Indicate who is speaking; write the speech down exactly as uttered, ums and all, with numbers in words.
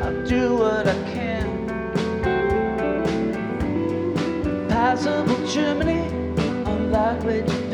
Speaker 1: I'll do what I can. Passable chimney on lightweight